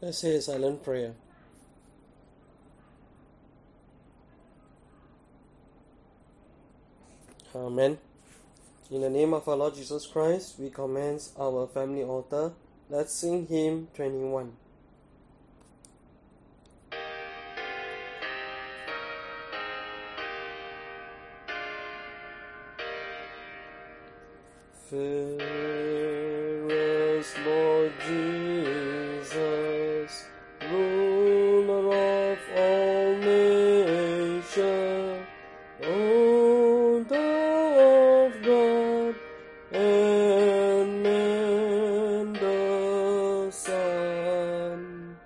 Let's say a silent prayer. Amen. In the name of our Lord Jesus Christ, we commence our family altar. Let's sing hymn 21. Fairest Lord Jesus, ruler of all nature, O thou of God and man the Son,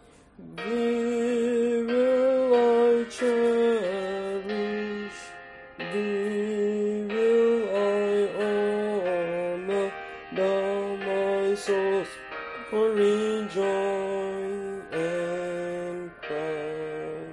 thee will I cherish, thee will I honor, thou my soul's joy and crown.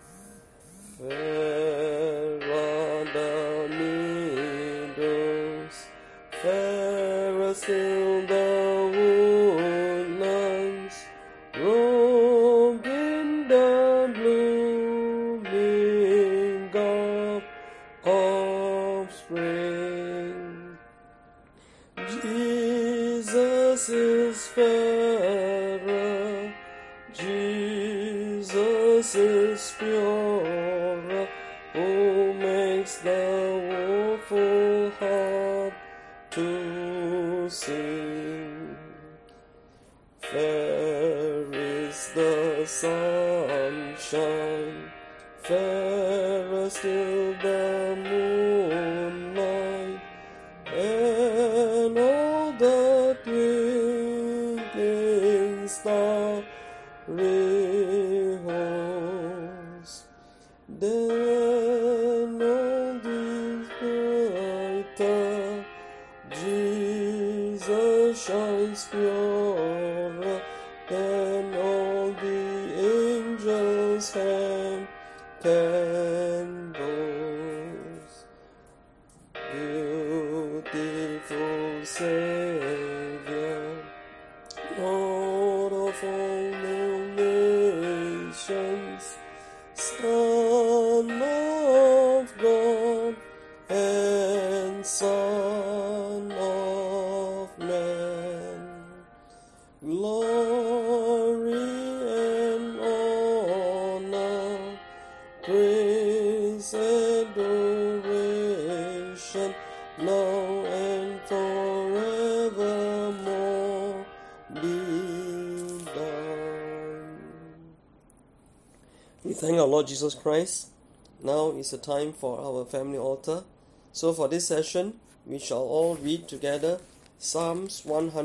Fair are the meadows, fairer still the woodlands, robed in the blooming garb of spring. Jesus is fairer, Jesus is purer, who makes the woeful heart to sing. Fair is the sunshine, fairer still the moonlight, and all the twinkling starry hosts. Then all these brighter, Jesus shines purer than all the angels' hand candles. Beautiful Savior, Lord of all nations, Son of God and Son of Man, glory and honor, praise, adoration, now and forevermore be thine. We thank our Lord Jesus Christ. Now is the time for our family altar. So for this session, we shall all read together Psalms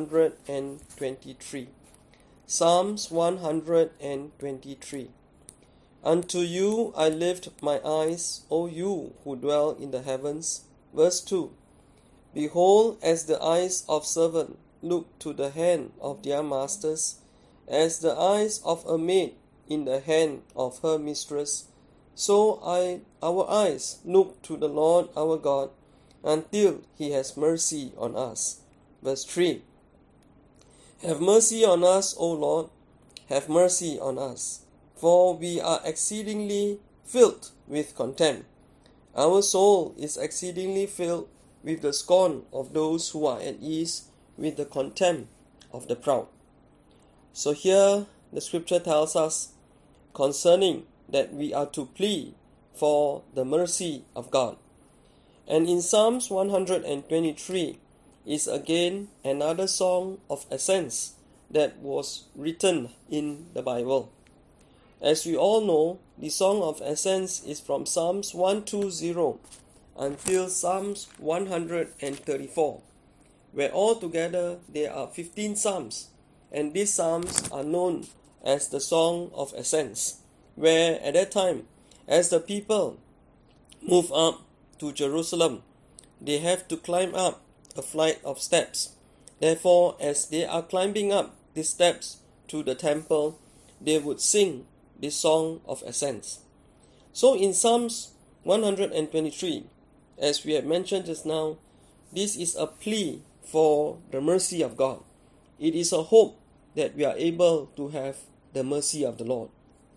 123. Psalms 123. Unto you I lift my eyes, O you who dwell in the heavens. Verse 2. Behold, as the eyes of servant look to the hand of their masters, as the eyes of a maid in the hand of her mistress, so our eyes look to the Lord our God, until he has mercy on us. Verse 3. Have mercy on us, O Lord, have mercy on us, for we are exceedingly filled with contempt. Our soul is exceedingly filled with the scorn of those who are at ease, with the contempt of the proud. So here the scripture tells us concerning that we are to plead for the mercy of God. And in Psalms 123 is again another song of ascents that was written in the Bible. As we all know, the song of ascents is from Psalms 120 until Psalms 134, where altogether there are 15 psalms, and these psalms are known as the Song of Ascents, where at that time, as the people move up to Jerusalem, they have to climb up a flight of steps. Therefore, as they are climbing up the steps to the temple, they would sing the Song of Ascents. So in Psalms 123, as we have mentioned just now, this is a plea for the mercy of God. It is a hope that we are able to have the mercy of the Lord.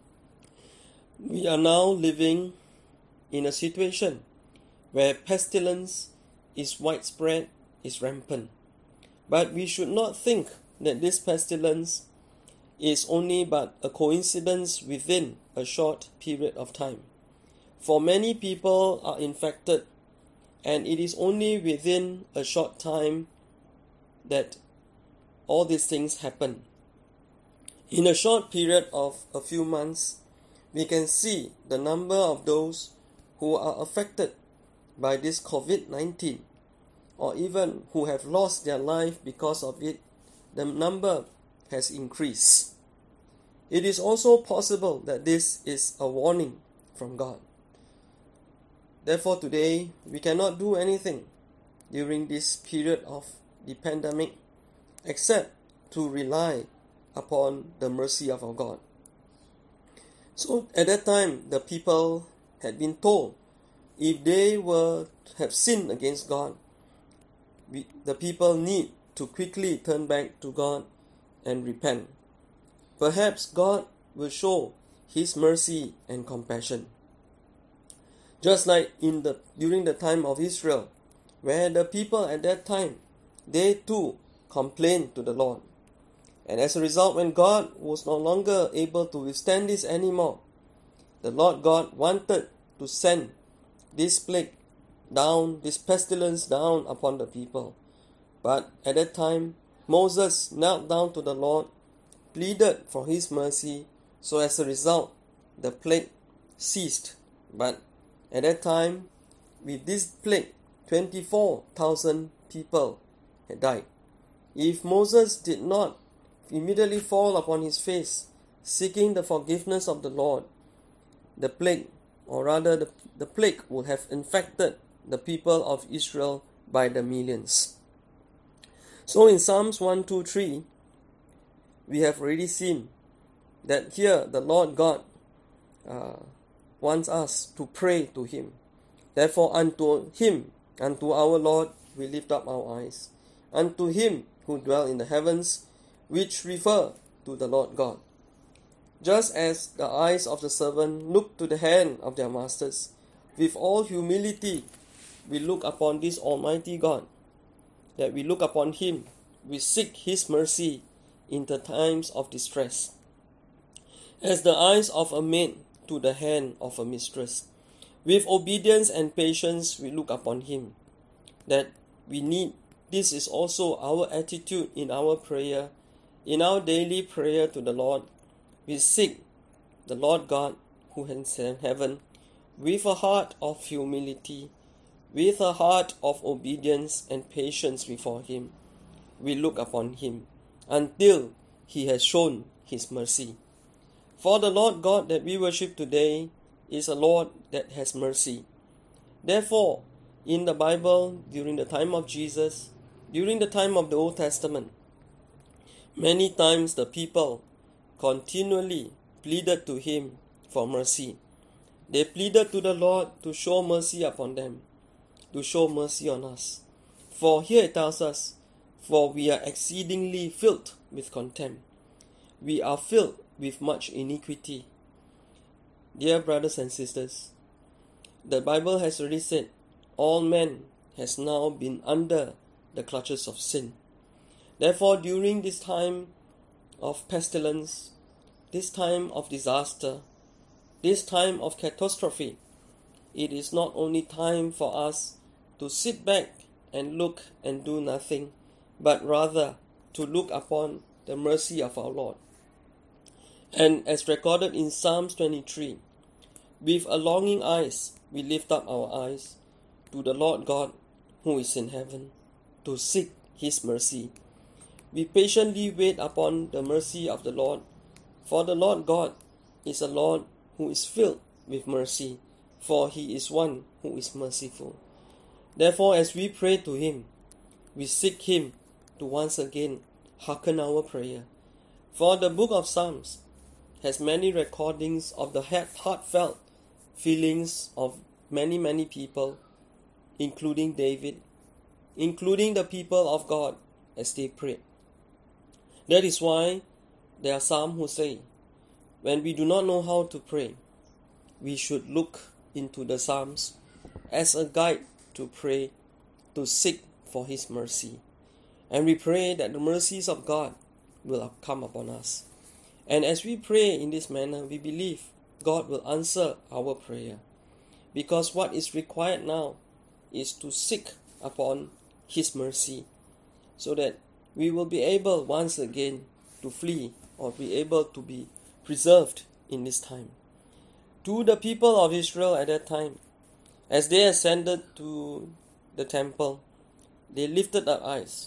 We are now living in a situation where pestilence is widespread, is rampant. But we should not think that this pestilence is only but a coincidence within a short period of time. For many people are infected, and it is only within a short time that all these things happen. In a short period of a few months, we can see the number of those who are affected by this COVID-19, or even who have lost their life because of it. The number has increased. It is also possible that this is a warning from God. Therefore, today we cannot do anything during this period of the pandemic except to rely upon the mercy of our God. So at that time, the people had been told if they were to have sinned against God, the people need to quickly turn back to God and repent. Perhaps God will show His mercy and compassion. Just like during the time of Israel, where the people at that time, they too complained to the Lord. And as a result, when God was no longer able to withstand this anymore, the Lord God wanted to send this plague down, this pestilence down upon the people. But at that time, Moses knelt down to the Lord, pleaded for His mercy, so as a result, the plague ceased. But at that time, with this plague, 24,000 people had died. If Moses did not immediately fall upon his face, seeking the forgiveness of the Lord, the plague, or rather the plague would have infected the people of Israel by the millions. So in Psalms 123, we have already seen that here the Lord God wants us to pray to Him. Therefore unto Him, unto our Lord, we lift up our eyes. Unto Him who dwell in the heavens, which refer to the Lord God. Just as the eyes of the servant look to the hand of their masters, with all humility we look upon this Almighty God, that we look upon Him, we seek His mercy in the times of distress. As the eyes of a maid to the hand of a mistress, with obedience and patience we look upon Him, that we need. This is also our attitude in our prayer, in our daily prayer to the Lord. We seek the Lord God who is in heaven with a heart of humility, with a heart of obedience and patience before Him. We look upon Him until He has shown His mercy. For the Lord God that we worship today is a Lord that has mercy. Therefore, in the Bible, during the time of Jesus, during the time of the Old Testament, many times the people continually pleaded to Him for mercy. They pleaded to the Lord to show mercy upon them, to show mercy on us. For here it tells us, for we are exceedingly filled with contempt. We are filled with much iniquity. Dear brothers and sisters, the Bible has already said, all men has now been under the clutches of sin. Therefore, during this time of pestilence, this time of disaster, this time of catastrophe, it is not only time for us to sit back and look and do nothing, but rather to look upon the mercy of our Lord. And as recorded in Psalms 23, with a longing eyes, we lift up our eyes to the Lord God who is in heaven, to seek His mercy. We patiently wait upon the mercy of the Lord, for the Lord God is a Lord who is filled with mercy, for He is one who is merciful. Therefore, as we pray to Him, we seek Him to once again hearken our prayer. For the book of Psalms has many recordings of the heartfelt feelings of many people, including David, including the people of God as they prayed. That is why there are some who say when we do not know how to pray, we should look into the Psalms as a guide to pray, to seek for His mercy. And we pray that the mercies of God will come upon us. And as we pray in this manner, we believe God will answer our prayer. Because what is required now is to seek upon His mercy, so that we will be able once again to flee or be able to be preserved in this time. To the people of Israel at that time, as they ascended to the temple, they lifted their eyes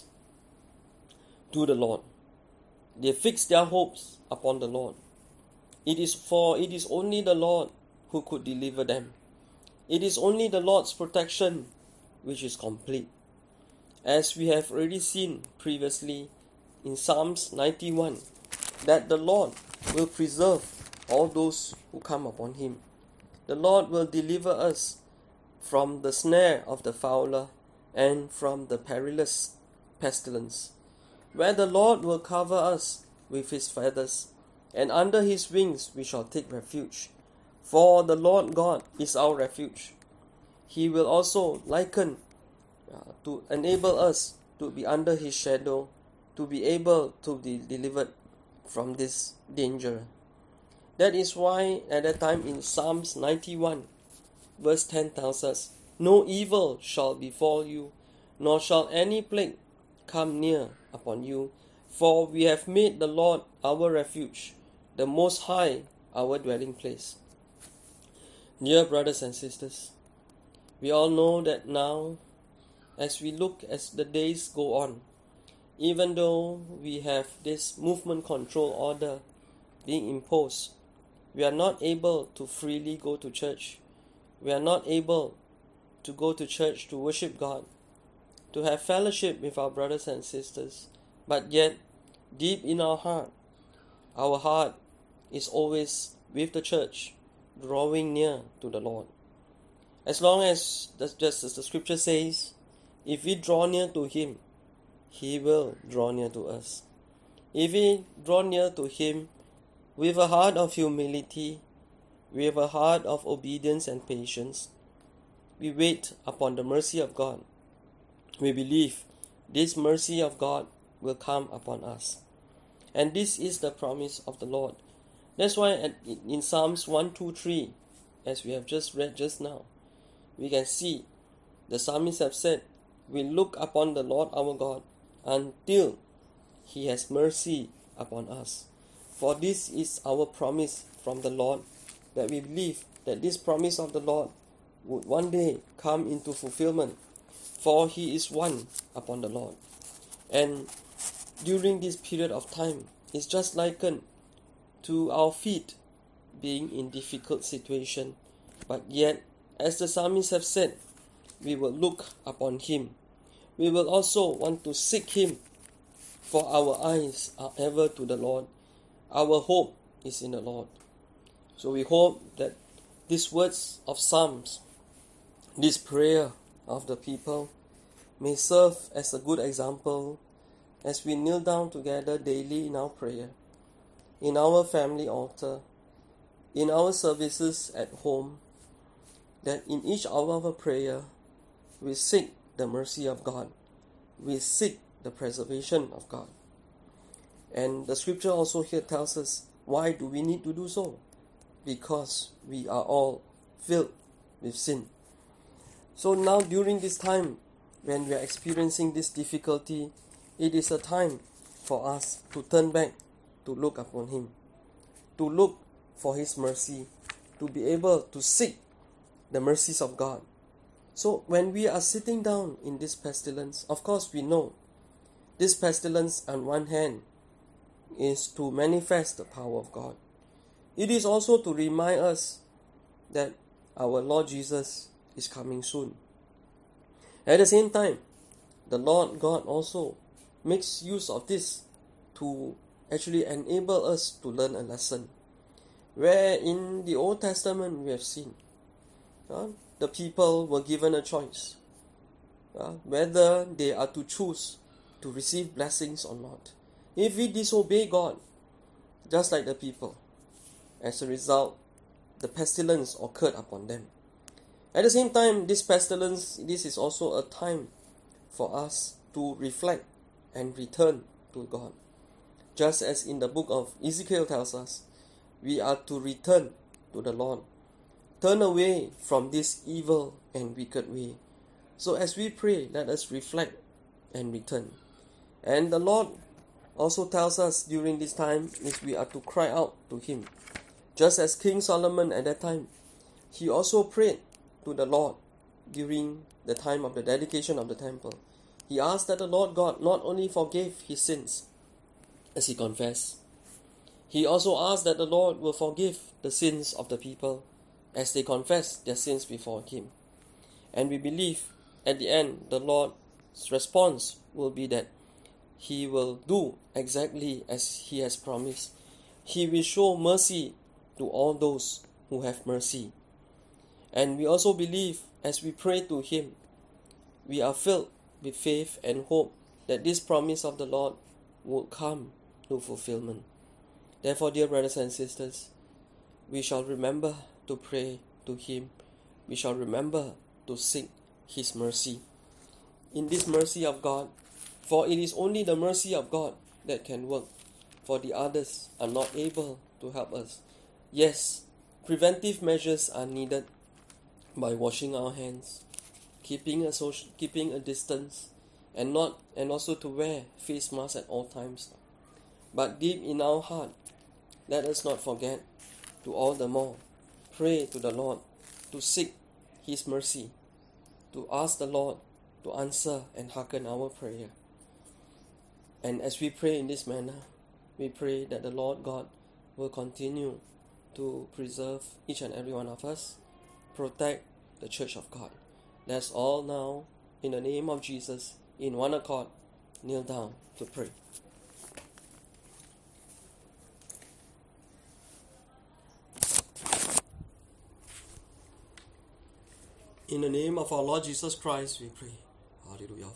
to the Lord. They fixed their hopes upon the Lord. It is only the Lord who could deliver them. It is only the Lord's protection which is complete. As we have already seen previously in Psalms 91, that the Lord will preserve all those who come upon Him. The Lord will deliver us from the snare of the fowler and from the perilous pestilence, where the Lord will cover us with His feathers, and under His wings we shall take refuge. For the Lord God is our refuge. He will also liken to enable us to be under His shadow, to be able to be delivered from this danger. That is why at that time in Psalms 91, verse 10 tells us, "No evil shall befall you, nor shall any plague come near upon you, for we have made the Lord our refuge, the Most High our dwelling place." Dear brothers and sisters, we all know that now, as we look as the days go on, even though we have this movement control order being imposed, we are not able to freely go to church. We are not able to go to church to worship God, to have fellowship with our brothers and sisters. But yet, deep in our heart is always with the church, drawing near to the Lord. As long as, just as the scripture says, if we draw near to Him, He will draw near to us. If we draw near to Him with a heart of humility, with a heart of obedience and patience, we wait upon the mercy of God. We believe this mercy of God will come upon us. And this is the promise of the Lord. That's why in Psalms 123, as we have just read just now, we can see the psalmists have said, "We look upon the Lord our God until He has mercy upon us." For this is our promise from the Lord, that we believe that this promise of the Lord would one day come into fulfillment, for He is one upon the Lord. And during this period of time, it's just likened to our feet being in difficult situation, but yet, as the psalmists have said, we will look upon Him. We will also want to seek Him, for our eyes are ever to the Lord. Our hope is in the Lord. So we hope that these words of Psalms, this prayer of the people, may serve as a good example as we kneel down together daily in our prayer, in our family altar, in our services at home, that in each hour of a prayer, we seek the mercy of God. We seek the preservation of God. And the scripture also here tells us, why do we need to do so? Because we are all filled with sin. So now during this time, when we are experiencing this difficulty, it is a time for us to turn back, to look upon Him, to look for His mercy, to be able to seek the mercies of God. So when we are sitting down in this pestilence, of course we know this pestilence on one hand is to manifest the power of God. It is also to remind us that our Lord Jesus is coming soon. At the same time, the Lord God also makes use of this to actually enable us to learn a lesson. Where in the Old Testament we have seen the people were given a choice whether they are to choose to receive blessings or not. If we disobey God, just like the people, As a result, the pestilence occurred upon them. At the same time, this pestilence, this is also a time for us to reflect and return to God. Just as in the book of Ezekiel tells us, we are to return to the Lord. Turn away from this evil and wicked way. So as we pray, let us reflect and return. And the Lord also tells us during this time is we are to cry out to Him. Just as King Solomon at that time, he also prayed to the Lord during the time of the dedication of the temple. He asked that the Lord God not only forgave his sins as he confessed, he also asked that the Lord will forgive the sins of the people as they confess their sins before Him. And we believe at the end the Lord's response will be that He will do exactly as He has promised. He will show mercy to all those who have mercy. And we also believe as we pray to Him, we are filled with faith and hope that this promise of the Lord will come to fulfillment. Therefore, dear brothers and sisters, we shall remember to pray to Him. We shall remember to seek His mercy. In this mercy of God, for it is only the mercy of God that can work, for the others are not able to help us. Yes, preventive measures are needed by washing our hands, keeping a distance, and also to wear face masks at all times. But deep in our heart, let us not forget to all the more pray to the Lord, to seek His mercy, to ask the Lord to answer and hearken our prayer. And as we pray in this manner, we pray that the Lord God will continue to preserve each and every one of us, protect the Church of God. Let's all now, in the name of Jesus, in one accord, kneel down to pray. In the name of our Lord Jesus Christ, we pray. Hallelujah.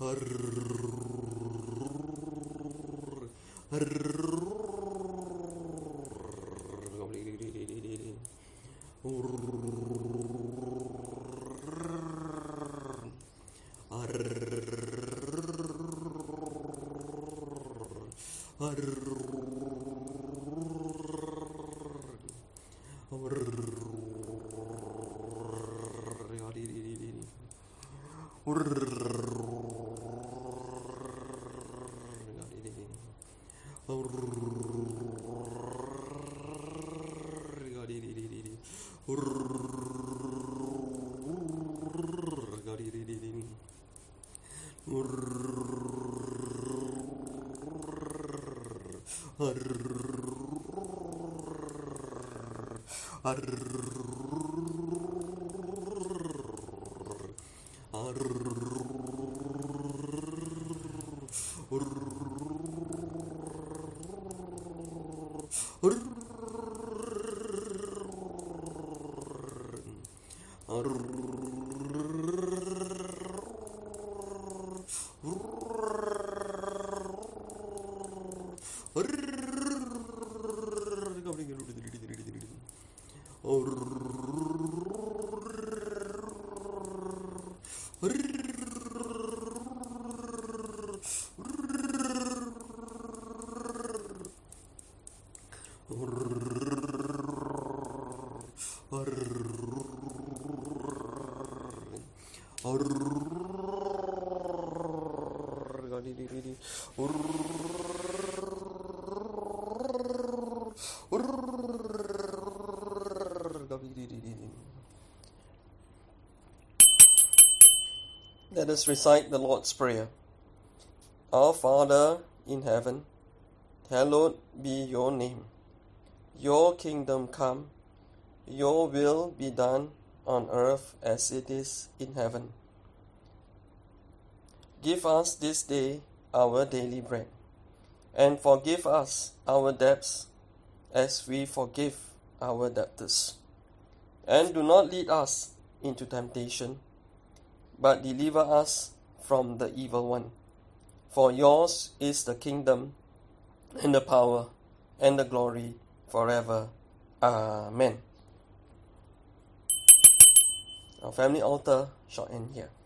Let us recite the Lord's Prayer. Our Father in heaven, hallowed be your name. Your kingdom come, your will be done on earth as it is in heaven. Give us this day our daily bread, and forgive us our debts as we forgive our debtors. And do not lead us into temptation, but deliver us from the evil one. For yours is the kingdom, and the power, and the glory forever. Amen. Our family altar shall end here.